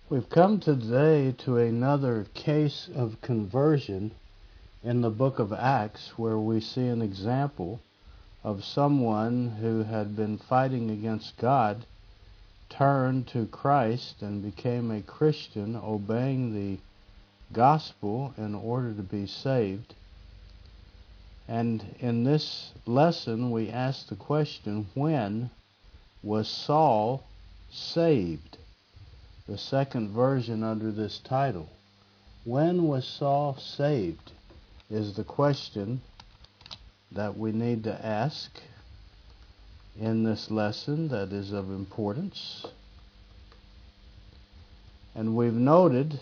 We've come today to another case of conversion in the book of Acts, where we see an example of someone who had been fighting against God, turned to Christ and became a Christian, obeying the gospel in order to be saved. And in this lesson we ask the question, when was Saul saved? The second version under this title. When was Saul saved is the question that we need to ask in this lesson that is of importance. And we've noted,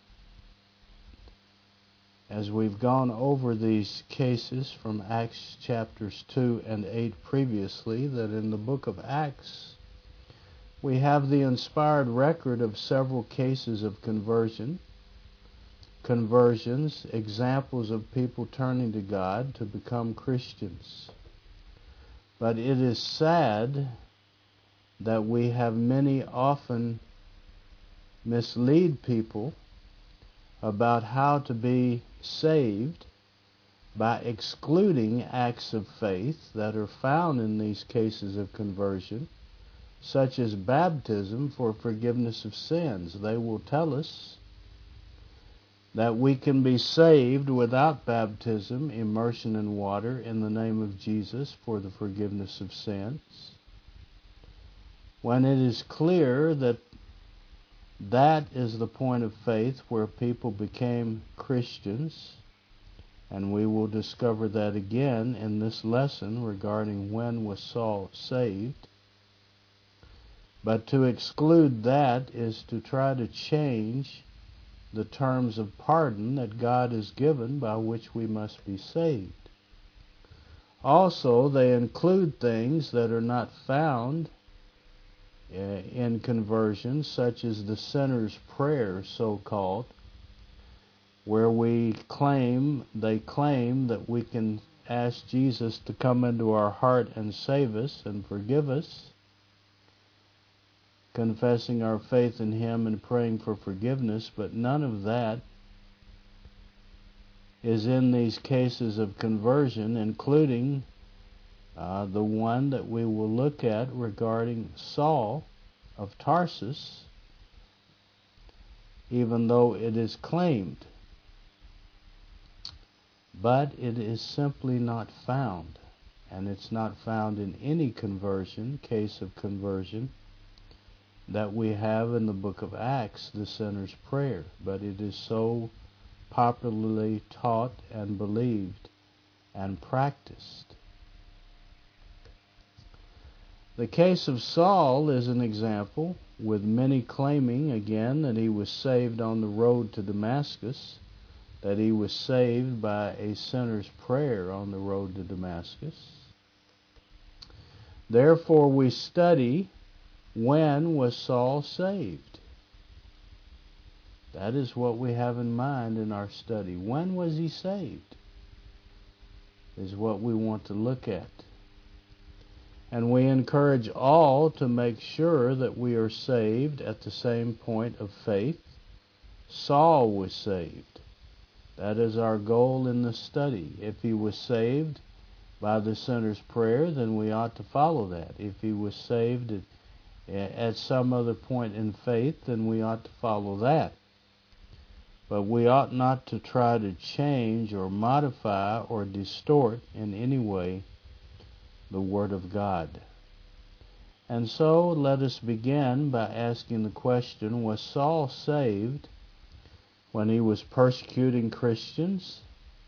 as we've gone over these cases from Acts chapters 2 and 8 previously, that in the book of Acts we have the inspired record of several cases of conversions, examples of people turning to God to become Christians. But it is sad that we have many often mislead people about how to be saved by excluding acts of faith that are found in these cases of conversion, such as baptism for forgiveness of sins. They will tell us that we can be saved without baptism, immersion in water, in the name of Jesus for the forgiveness of sins, when it is clear that that is the point of faith where people became Christians. And we will discover that again in this lesson regarding when was Saul saved. But to exclude that is to try to change the terms of pardon that God has given by which we must be saved. Also, they include things that are not found in conversion, such as the sinner's prayer, so-called, where they claim that we can ask Jesus to come into our heart and save us and forgive us, confessing our faith in Him and praying for forgiveness, but none of that is in these cases of conversion, including the one that we will look at regarding Saul of Tarsus, even though it is claimed. But it is simply not found, and it's not found in any case of conversion that we have in the book of Acts, the sinner's prayer. But it is so popularly taught and believed and practiced. The case of Saul is an example, with many claiming again that he was saved on the road to Damascus, that he was saved by a sinner's prayer on the road to Damascus. Therefore we study, when was Saul saved? That is what we have in mind in our study. When was he saved? Is what we want to look at. And we encourage all to make sure that we are saved at the same point of faith. Saul was saved. That is our goal in the study. If he was saved by the sinner's prayer, then we ought to follow that. If he was saved at some other point in faith, then we ought to follow that. But we ought not to try to change or modify or distort in any way the Word of God. And so let us begin by asking the question, was Saul saved when he was persecuting Christians?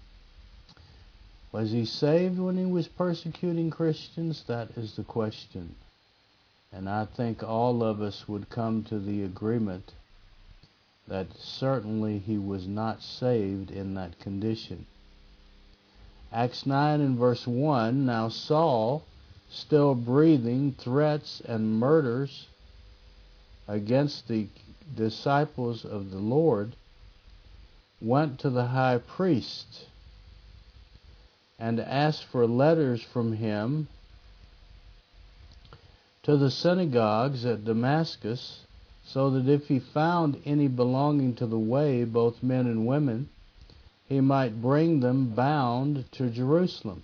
Was he saved when he was persecuting Christians? That is the question. And I think all of us would come to the agreement that certainly he was not saved in that condition. Acts 9 and verse 1, now Saul, still breathing threats and murders against the disciples of the Lord, went to the high priest and asked for letters from him to the synagogues at Damascus, so that if he found any belonging to the way, both men and women, he might bring them bound to Jerusalem.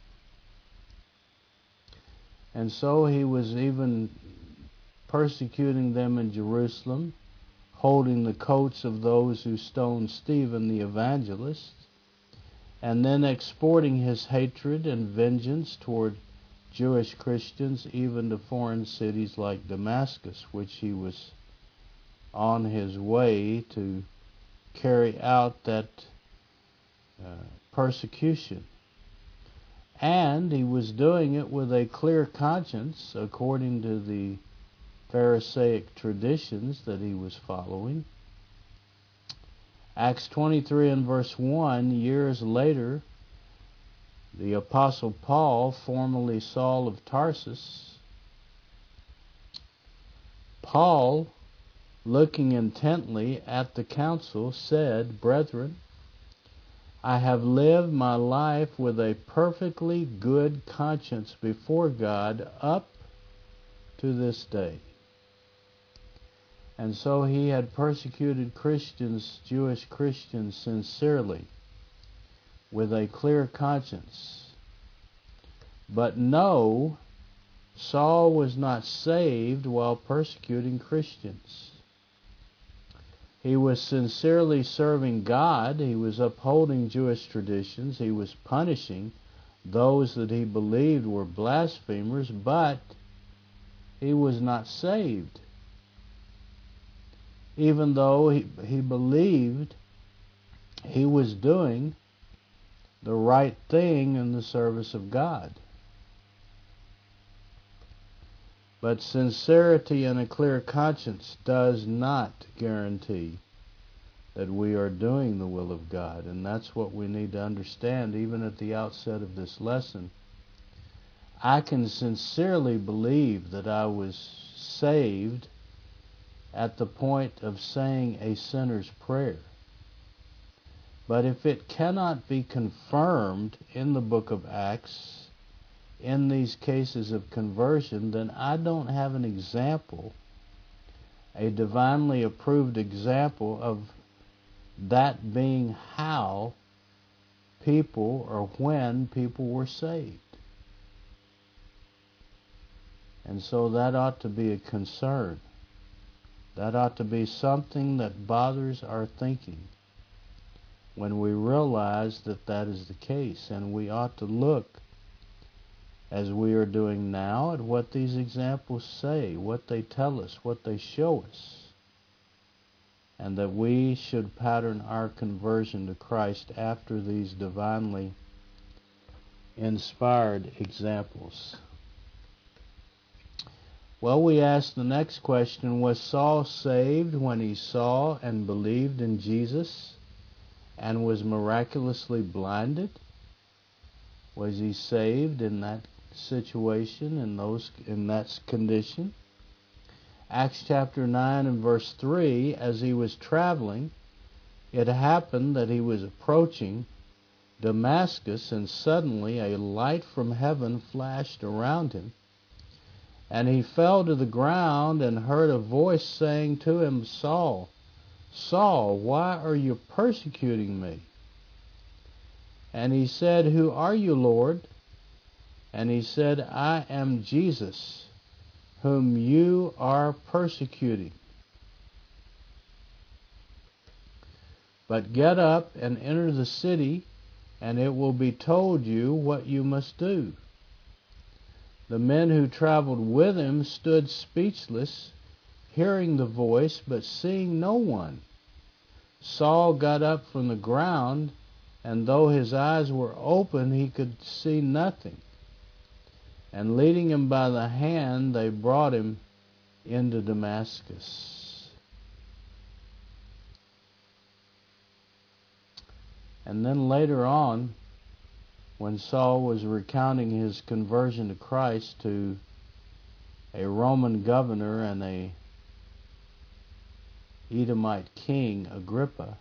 And so he was even persecuting them in Jerusalem, holding the coats of those who stoned Stephen the evangelist, and then exporting his hatred and vengeance toward Jewish Christians even to foreign cities like Damascus, which he was on his way to carry out that persecution. And he was doing it with a clear conscience according to the Pharisaic traditions that he was following. Acts 23 and verse 1, years later, the Apostle Paul, formerly Saul of Tarsus, Paul, looking intently at the council, said, "Brethren, I have lived my life with a perfectly good conscience before God up to this day." And so he had persecuted Christians, Jewish Christians, sincerely, with a clear conscience. But no, Saul was not saved while persecuting Christians. He was sincerely serving God. He was upholding Jewish traditions. He was punishing those that he believed were blasphemers, but he was not saved. Even though he believed he was doing the right thing in the service of God. But sincerity and a clear conscience does not guarantee that we are doing the will of God. And that's what we need to understand even at the outset of this lesson. I can sincerely believe that I was saved at the point of saying a sinner's prayer. But if it cannot be confirmed in the book of Acts, in these cases of conversion, then I don't have an example, a divinely approved example of that being how people or when people were saved. And so that ought to be a concern. That ought to be something that bothers our thinking when we realize that that is the case. And we ought to look, as we are doing now, at what these examples say, what they tell us, what they show us, and that we should pattern our conversion to Christ after these divinely inspired examples. Well, we ask the next question, was Saul saved when he saw and believed in Jesus and was miraculously blinded? Was he saved in that situation, in that condition? Acts chapter 9 and verse 3, as he was traveling, it happened that he was approaching Damascus, and suddenly a light from heaven flashed around him. And he fell to the ground and heard a voice saying to him, "Saul, Saul, why are you persecuting me?" And he said, "Who are you, Lord?" And he said, "I am Jesus, whom you are persecuting. But get up and enter the city, and it will be told you what you must do." The men who traveled with him stood speechless, hearing the voice, but seeing no one. Saul got up from the ground, and though his eyes were open, he could see nothing. And leading him by the hand, they brought him into Damascus. And then later on, when Saul was recounting his conversion to Christ to a Roman governor and a Edomite king, Agrippa,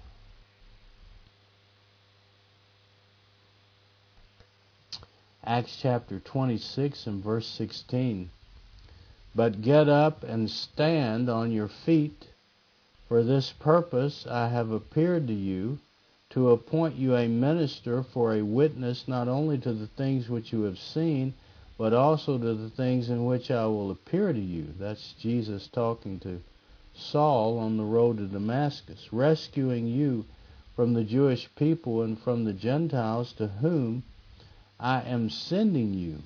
Acts chapter 26 and verse 16, But get up and stand on your feet. For this purpose I have appeared to you, to appoint you a minister for a witness not only to the things which you have seen, but also to the things in which I will appear to you. That's Jesus talking to Saul on the road to Damascus, rescuing you from the Jewish people and from the Gentiles to whom I am sending you,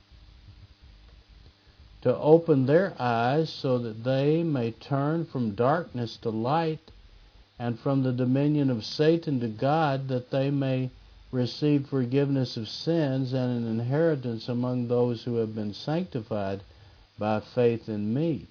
to open their eyes so that they may turn from darkness to light and from the dominion of Satan to God, that they may receive forgiveness of sins and an inheritance among those who have been sanctified by faith in me.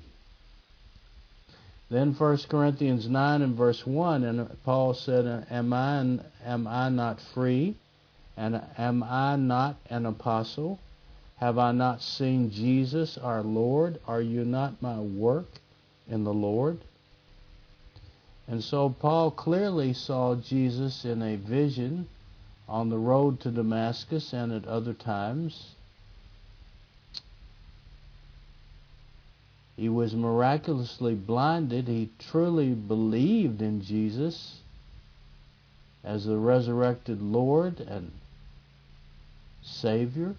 Then 1 Corinthians 9 and verse 1, and Paul said, Am I not free? And am I not an apostle? Have I not seen Jesus our Lord? Are you not my work in the Lord? And so Paul clearly saw Jesus in a vision on the road to Damascus and at other times. He was miraculously blinded. He truly believed in Jesus as the resurrected Lord and Savior.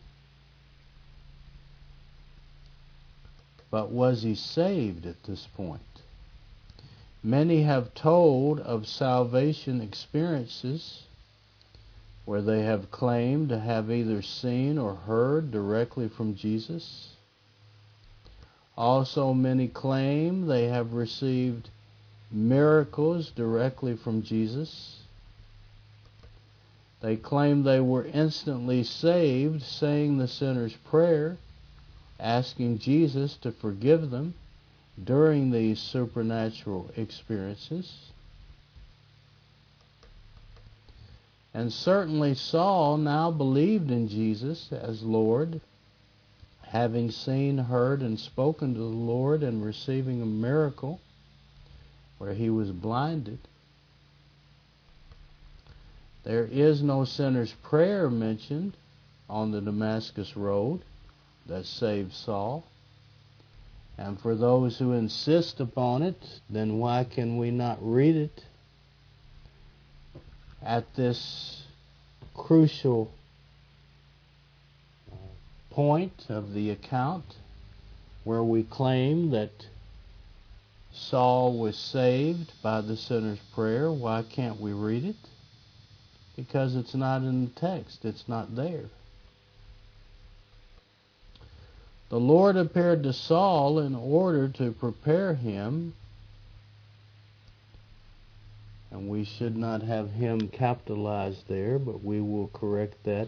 But was he saved at this point? Many have told of salvation experiences where they have claimed to have either seen or heard directly from Jesus. Also, many claim they have received miracles directly from Jesus. They claim they were instantly saved, saying the sinner's prayer, asking Jesus to forgive them during these supernatural experiences. And certainly Saul now believed in Jesus as Lord, having seen, heard, and spoken to the Lord and receiving a miracle where he was blinded. There is no sinner's prayer mentioned on the Damascus road that saved Saul. And for those who insist upon it, then why can we not read it at this crucial point of the account where we claim that Saul was saved by the sinner's prayer? Why can't we read it? Because it's not in the text. It's not there. The Lord appeared to Saul in order to prepare him, and we should not have him capitalized there, but we will correct that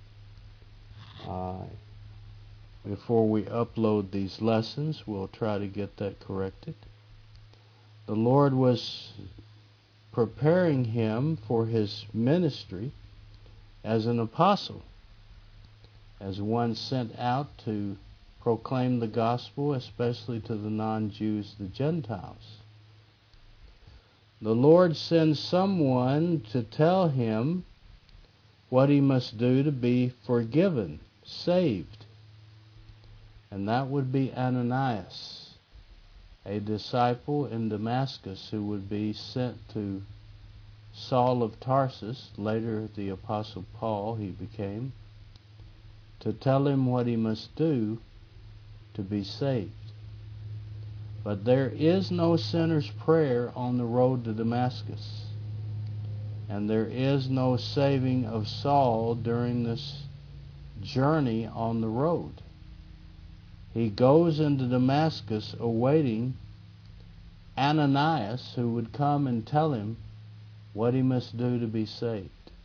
before we upload these lessons. We'll try to get that corrected. The Lord was preparing him for his ministry as an apostle, as one sent out to proclaim the gospel, especially to the non-Jews, the Gentiles. The Lord sends someone to tell him what he must do to be forgiven, saved. And that would be Ananias, a disciple in Damascus who would be sent to Saul of Tarsus, later the Apostle Paul he became, to tell him what he must do to be saved. But there is no sinner's prayer on the road to Damascus. And there is no saving of Saul during this journey on the road. He goes into Damascus awaiting Ananias, who would come and tell him what he must do to be saved.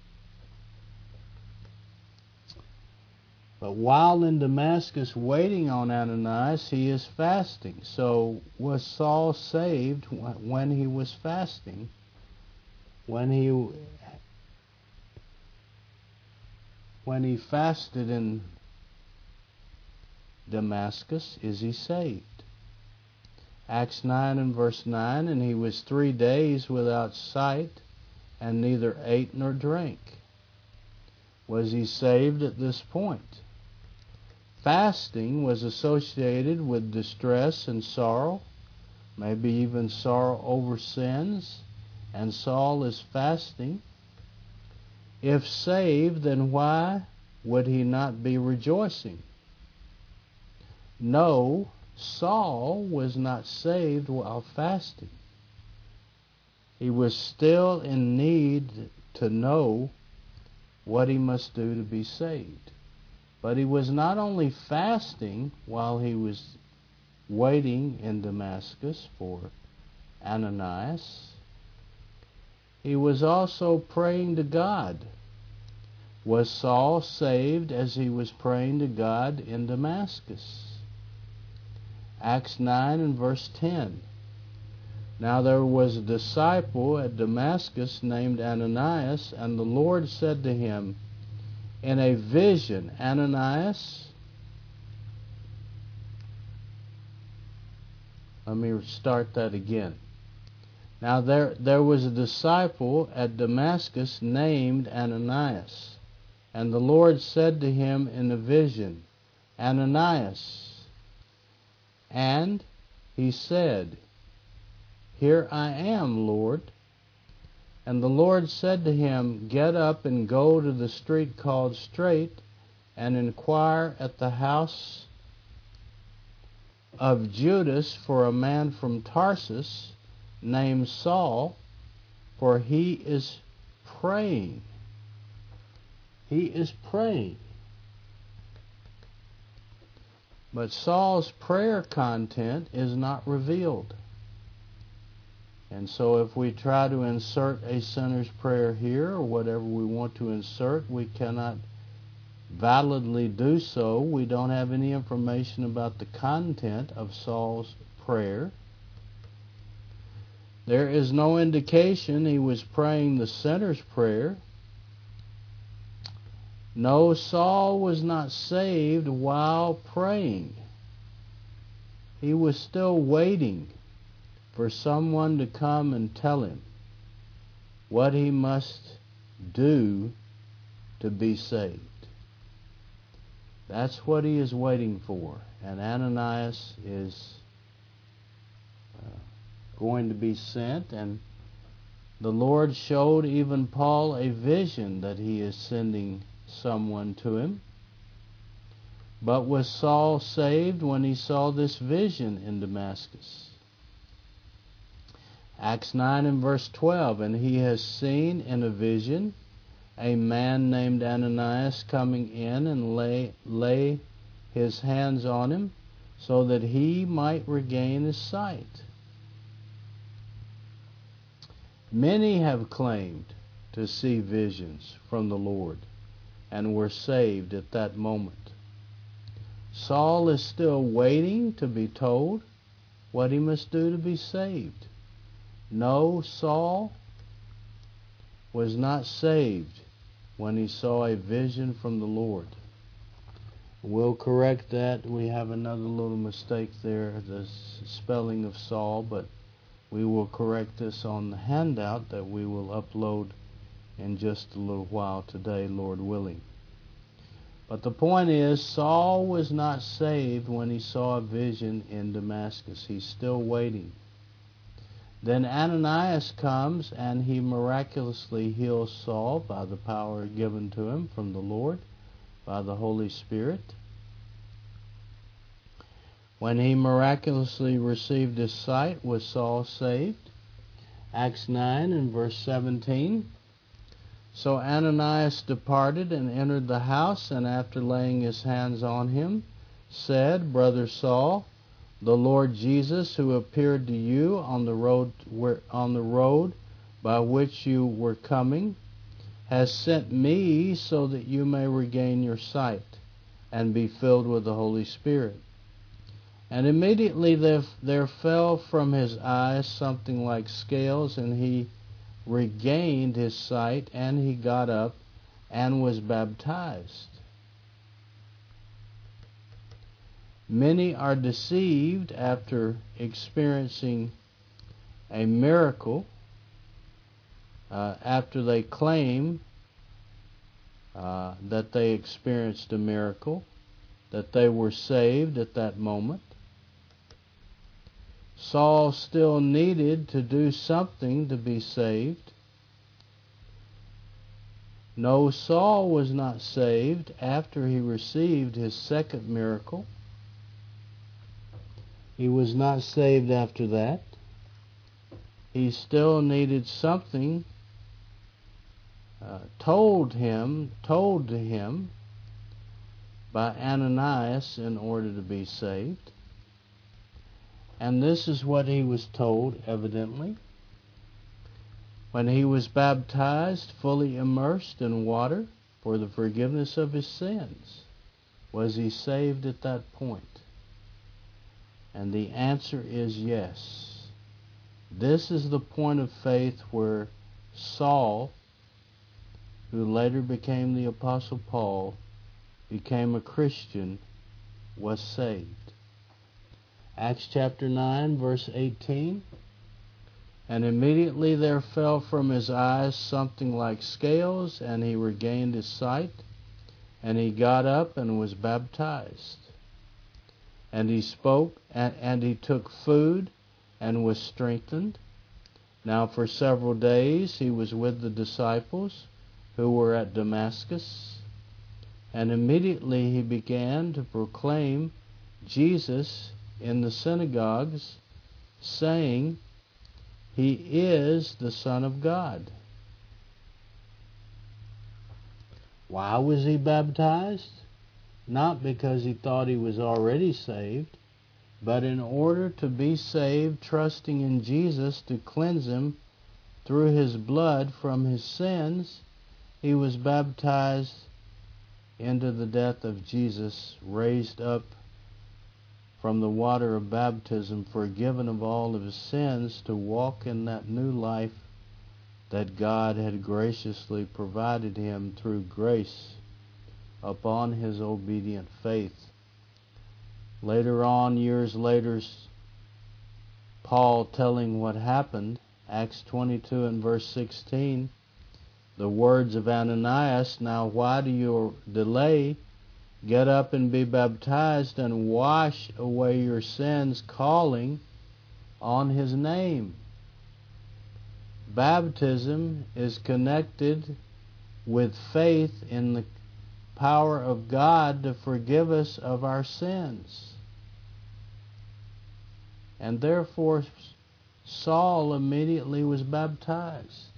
But while in Damascus waiting on Ananias, he is fasting. So was Saul saved when he was fasting? When he fasted in Damascus, is he saved? Acts 9 and verse 9, and he was 3 days without sight, and neither ate nor drank. Was he saved at this point? fasting was associated with distress and sorrow, maybe even sorrow over sins, and Saul is fasting. If saved, then why would he not be rejoicing? No, Saul was not saved while fasting. He was still in need to know what he must do to be saved. But he was not only fasting while he was waiting in Damascus for Ananias, he was also praying to God. Was Saul saved as he was praying to God in Damascus? Acts 9 and verse 10. Now there was a disciple at Damascus named Ananias, and the Lord said to him in a vision, Ananias, let me start that again. Now there was a disciple at Damascus named Ananias, and the Lord said to him in a vision, Ananias. And he said, Here I am, Lord. And the Lord said to him, Get up and go to the street called Straight, and inquire at the house of Judas for a man from Tarsus named Saul, for he is praying. He is praying. But Saul's prayer content is not revealed. And so if we try to insert a sinner's prayer here, or whatever we want to insert, we cannot validly do so. We don't have any information about the content of Saul's prayer. There is no indication he was praying the sinner's prayer. No, Saul was not saved while praying. He was still waiting for someone to come and tell him what he must do to be saved. That's what he is waiting for. And Ananias is going to be sent, and the Lord showed even Paul a vision that he is sending someone to him. But was Saul saved when he saw this vision in Damascus? Acts 9 and verse 12, and he has seen in a vision a man named Ananias coming in and lay his hands on him so that he might regain his sight. Many have claimed to see visions from the Lord and were saved at that moment. Saul is still waiting to be told what he must do to be saved. No, Saul was not saved when he saw a vision from the Lord. We'll correct that. We have another little mistake there, the spelling of Saul, but we will correct this on the handout that we will upload in just a little while today, Lord willing. But the point is, Saul was not saved when he saw a vision in Damascus. He's still waiting. Then Ananias comes and he miraculously heals Saul by the power given to him from the Lord, by the Holy Spirit. When he miraculously received his sight, was Saul saved? Acts 9 and verse 17. So Ananias departed and entered the house, and after laying his hands on him, said, Brother Saul, the Lord Jesus, who appeared to you on the road by which you were coming, has sent me so that you may regain your sight and be filled with the Holy Spirit. And immediately there fell from his eyes something like scales, and he regained his sight, and he got up and was baptized. Many are deceived after experiencing a miracle, after they claim that they experienced a miracle, that they were saved at that moment. Saul still needed to do something to be saved. No, Saul was not saved after he received his second miracle. He was not saved after that. He still needed something told to him by Ananias in order to be saved. And this is what he was told, evidently. When he was baptized, fully immersed in water for the forgiveness of his sins, was he saved at that point? And the answer is yes. This is the point of faith where Saul, who later became the Apostle Paul, became a Christian, was saved. Acts chapter 9, verse 18. And immediately there fell from his eyes something like scales, and he regained his sight, and he got up and was baptized. And he spoke, and he took food, and was strengthened. Now for several days he was with the disciples who were at Damascus. And immediately he began to proclaim Jesus in the synagogues, saying, "He is the Son of God." Why was he baptized? Not because he thought he was already saved, but in order to be saved, trusting in Jesus to cleanse him through his blood from his sins. He was baptized into the death of Jesus, raised up from the water of baptism, forgiven of all of his sins, to walk in that new life that God had graciously provided him through grace upon his obedient faith. Later on, years later, Paul telling what happened, Acts 22 and verse 16, the words of Ananias, "Now why do you delay? Get up and be baptized and wash away your sins, calling on his name." Baptism is connected with faith in the power of God to forgive us of our sins. And therefore Saul immediately was baptized.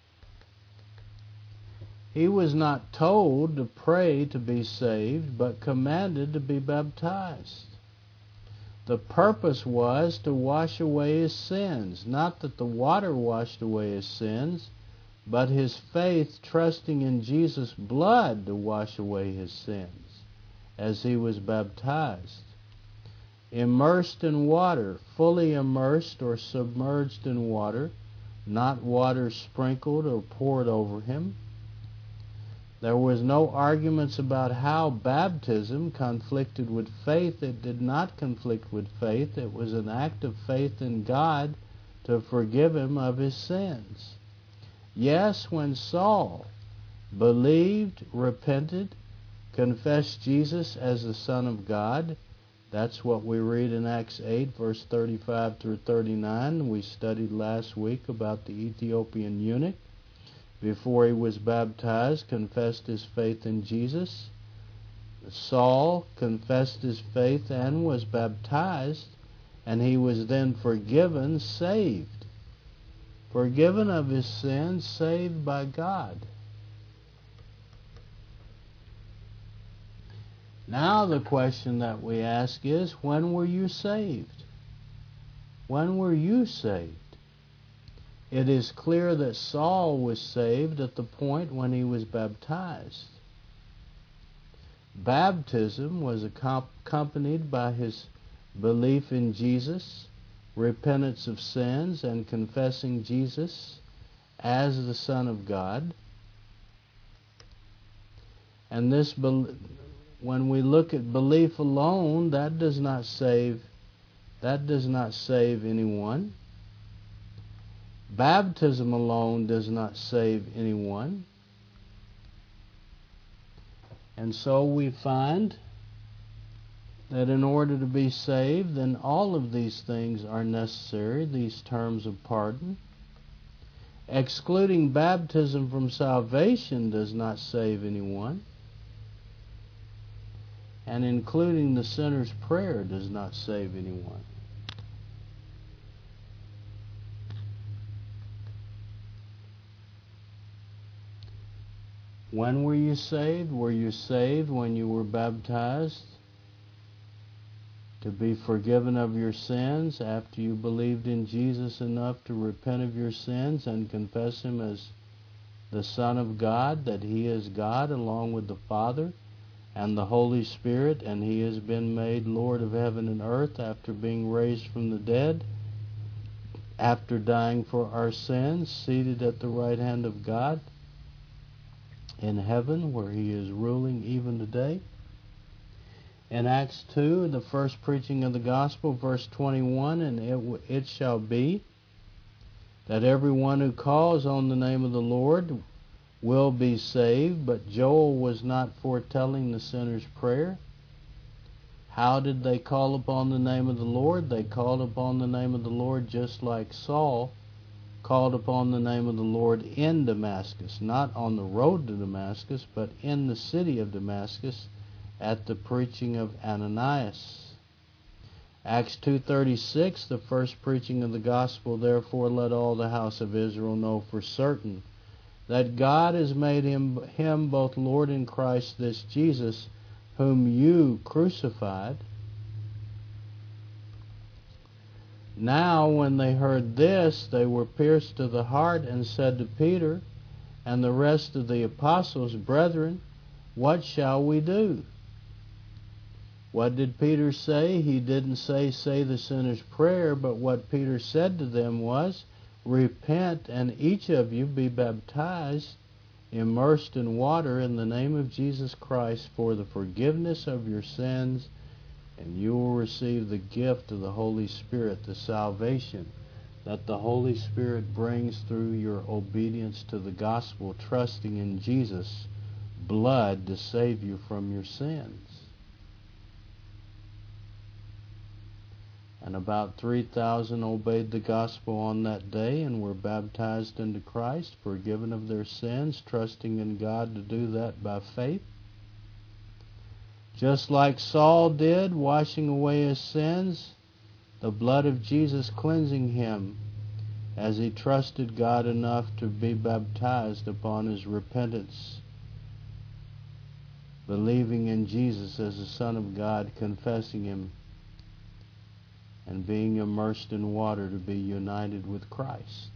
He was not told to pray to be saved, but commanded to be baptized. The purpose was to wash away his sins, not that the water washed away his sins, but his faith trusting in Jesus' blood to wash away his sins as he was baptized. Immersed in water, fully immersed or submerged in water, not water sprinkled or poured over him. There was no arguments about how baptism conflicted with faith. It did not conflict with faith. It was an act of faith in God to forgive him of his sins. Yes, when Saul believed, repented, confessed Jesus as the Son of God, that's what we read in Acts 8, verse 35 through 39. We studied last week about the Ethiopian eunuch. Before he was baptized, confessed his faith in Jesus. Saul confessed his faith and was baptized, and he was then forgiven, saved. Forgiven of his sins, saved by God. Now the question that we ask is, when were you saved? When were you saved? It is clear that Saul was saved at the point when he was baptized. Baptism was accompanied by his belief in Jesus, repentance of sins, and confessing Jesus as the Son of God. And this, when we look at belief alone, that does not save anyone. Baptism alone does not save anyone. And so we find that in order to be saved, then all of these things are necessary, these terms of pardon. Excluding baptism from salvation does not save anyone. And including the sinner's prayer does not save anyone. When were you saved? Were you saved when you were baptized to be forgiven of your sins after you believed in Jesus enough to repent of your sins and confess Him as the Son of God, that He is God along with the Father and the Holy Spirit, and He has been made Lord of heaven and earth after being raised from the dead, after dying for our sins, seated at the right hand of God in heaven, where He is ruling even today? In Acts 2, the first preaching of the gospel, verse 21, and it shall be that everyone who calls on the name of the Lord will be saved. But Joel was not foretelling the sinner's prayer. How did they call upon the name of the Lord? They called upon the name of the Lord just like Saul called upon the name of the Lord in Damascus, not on the road to Damascus, but in the city of Damascus at the preaching of Ananias. Acts 2:36, the first preaching of the gospel, therefore let all the house of Israel know for certain that God has made him both Lord and Christ, this Jesus, whom you crucified. Now when they heard this, they were pierced to the heart and said to Peter and the rest of the apostles, Brethren, what shall we do? What did Peter say? He didn't say the sinner's prayer, but what Peter said to them was, Repent, and each of you be baptized, immersed in water in the name of Jesus Christ for the forgiveness of your sins, and you will receive the gift of the Holy Spirit, the salvation that the Holy Spirit brings through your obedience to the gospel, trusting in Jesus' blood to save you from your sins. And about 3,000 obeyed the gospel on that day and were baptized into Christ, forgiven of their sins, trusting in God to do that by faith. Just like Saul did, washing away his sins, the blood of Jesus cleansing him as he trusted God enough to be baptized upon his repentance, believing in Jesus as the Son of God, confessing Him, and being immersed in water to be united with Christ.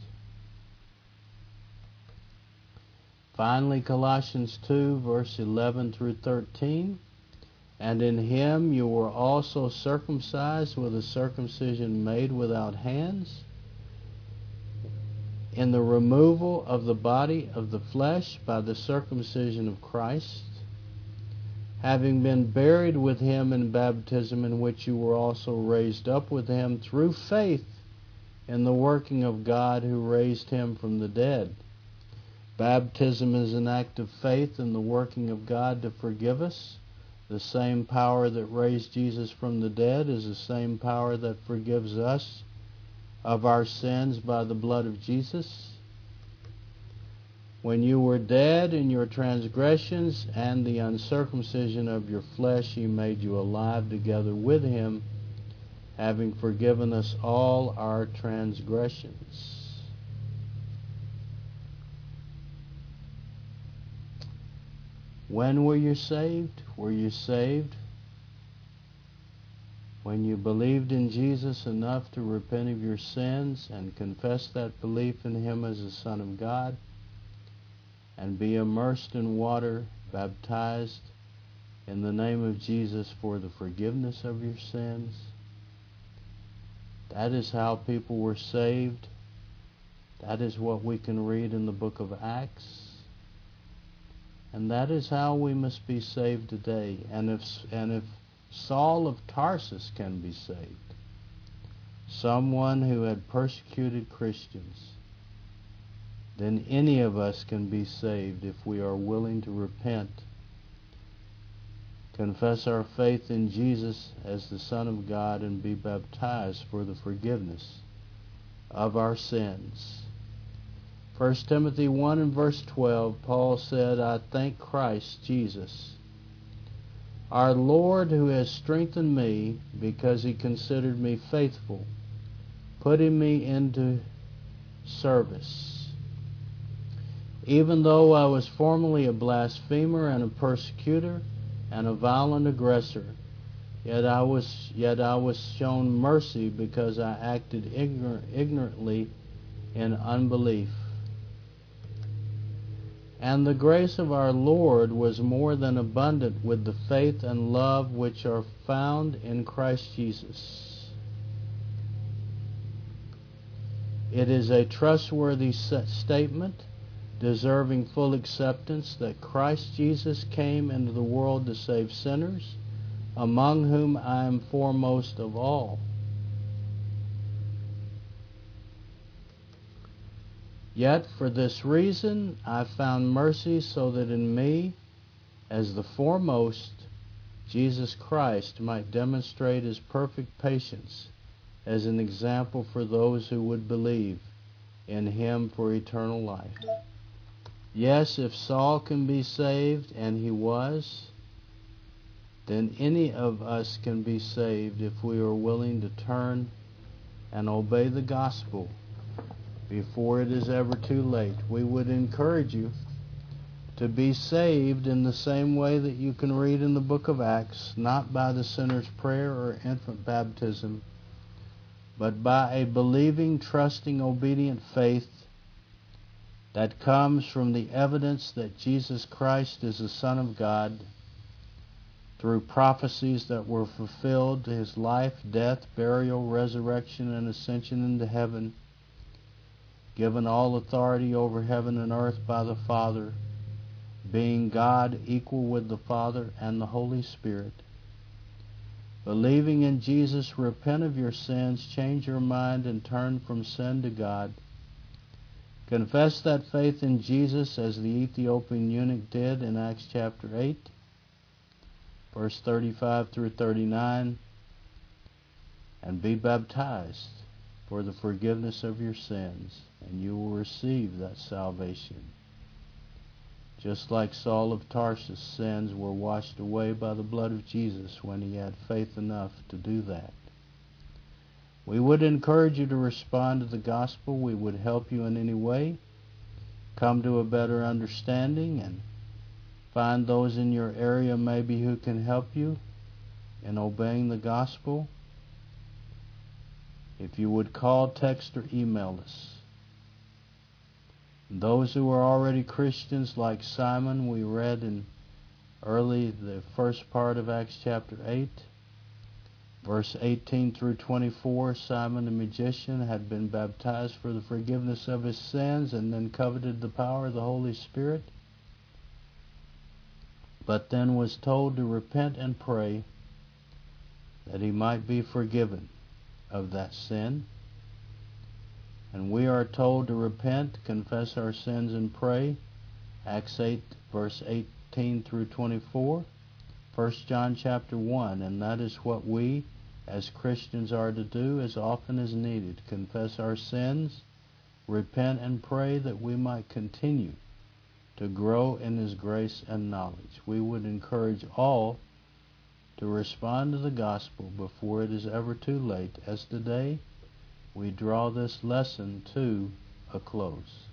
Finally, Colossians 2, verse 11 through 13. And in Him you were also circumcised with a circumcision made without hands, in the removal of the body of the flesh by the circumcision of Christ, having been buried with Him in baptism, in which you were also raised up with Him through faith in the working of God who raised Him from the dead. Baptism is an act of faith in the working of God to forgive us. The same power that raised Jesus from the dead is the same power that forgives us of our sins by the blood of Jesus. When you were dead in your transgressions and the uncircumcision of your flesh, He made you alive together with Him, having forgiven us all our transgressions. When were you saved? Were you saved when you believed in Jesus enough to repent of your sins and confess that belief in Him as the Son of God, and be immersed in water, baptized in the name of Jesus for the forgiveness of your sins? That is how people were saved. That is what we can read in the book of Acts. And that is how we must be saved today. And if Saul of Tarsus can be saved, someone who had persecuted Christians, then any of us can be saved if we are willing to repent confess our faith in Jesus as the Son of God, and be baptized for the forgiveness of our sins. 1 Timothy 1 and verse 12, Paul said, I thank Christ Jesus, our Lord, who has strengthened me because he considered me faithful, putting me into service. Even though I was formerly a blasphemer and a persecutor and a violent aggressor, yet I was shown mercy because I acted ignorantly in unbelief. And the grace of our Lord was more than abundant with the faith and love which are found in Christ Jesus. It is a trustworthy statement, deserving full acceptance, that Christ Jesus came into the world to save sinners, among whom I am foremost of all. Yet for this reason I found mercy, so that in me, as the foremost, Jesus Christ might demonstrate his perfect patience as an example for those who would believe in him for eternal life. Yes, if Saul can be saved, and he was, then any of us can be saved if we are willing to turn and obey the gospel before it is ever too late. We would encourage you to be saved in the same way that you can read in the book of Acts, not by the sinner's prayer or infant baptism, but by a believing, trusting, obedient faith that comes from the evidence that Jesus Christ is the Son of God through prophecies that were fulfilled, his life, death, burial, resurrection, and ascension into heaven, given all authority over heaven and earth by the Father, being God equal with the Father and the Holy Spirit. Believing in Jesus, repent of your sins, change your mind, and turn from sin to God. Confess that faith in Jesus as the Ethiopian eunuch did in Acts chapter 8, verse 35 through 39, and be baptized for the forgiveness of your sins, and you will receive that salvation. Just like Saul of Tarsus' sins were washed away by the blood of Jesus when he had faith enough to do that. We would encourage you to respond to the gospel. We would help you in any way, come to a better understanding, and find those in your area maybe who can help you in obeying the gospel. If you would call, text, or email us. Those who are already Christians, like Simon, we read in the first part of Acts chapter 8, verse 18 through 24, Simon the magician had been baptized for the forgiveness of his sins and then coveted the power of the Holy Spirit, but then was told to repent and pray that he might be forgiven of that sin. And we are told to repent, confess our sins, and pray. Acts 8, verse 18 through 24. 1 John chapter 1. And that is what we as Christians are to do as often as needed. Confess our sins, repent, and pray that we might continue to grow in his grace and knowledge. We would encourage all to respond to the gospel before it is ever too late, as today we draw this lesson to a close.